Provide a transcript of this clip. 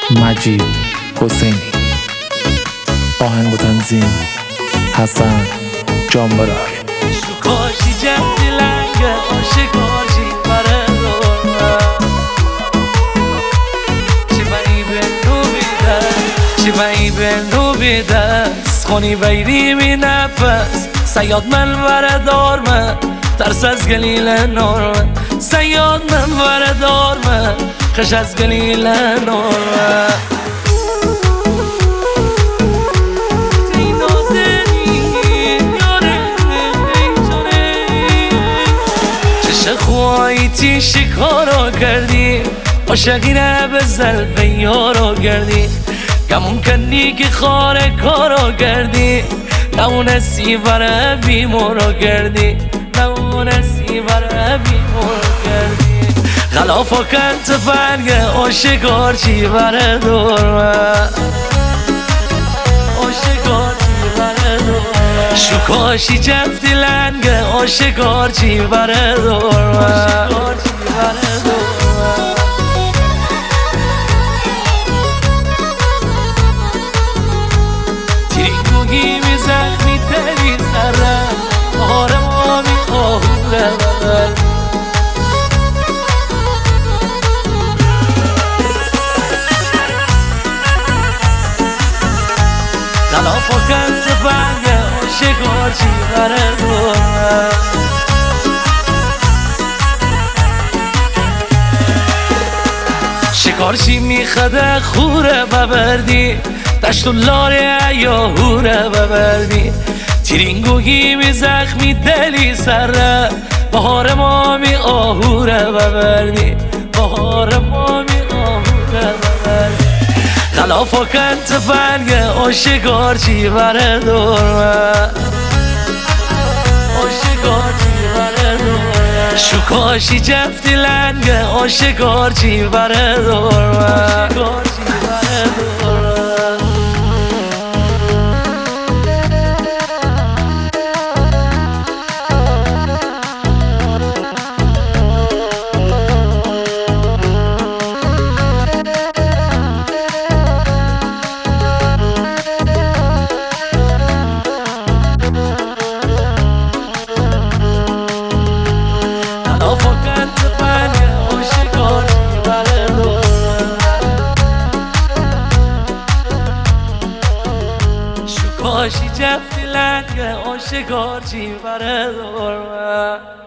مجید حسینی. آهنگ و تنظیم حسن جانبرای. کاشی جفتی لنگه آشکاشی بره دورم چی بایی بندو بیده چی بایی بندو بیده خونی بیری می نفس سیاد من وردارمه ترس از گلیل نورمه سیاد من وردارمه خش از گلیل نورمه خواهیتی شکارو کردی عاشقینه به زلف یارو کردی گمون کردی که خاره کارو کردی نمونستی بره بیمورو کردی نمونستی بره بیمورو کردی غلافو کن تفنگه عاشقار چی بره دورمه عاشقار چی بره دورمه شکاشی جفتی لنگه عاشقار چی بره دورمه تیرینگوگی می زخمی دلی سرم بهار ما می آهوره ببر غلافو کن تفنگه عاشقار چی بره دورمه شکارچی میخده خوره ببردی دشت و لاره یا هوره ببردی تیرینگوگی می زخمی دلی سره بهار ما می آهوره ببردی بهار ما می آهوره ببردی غلافو کن تفنگه عاشقار چی بره دورمه عاشقار چی بره دورمه شکاشی جفتی لنگه عاشقار چی بره دورمه عاشقار چی بره دورمه کاشی جفتی لنگه عاشقار چی بره دورمه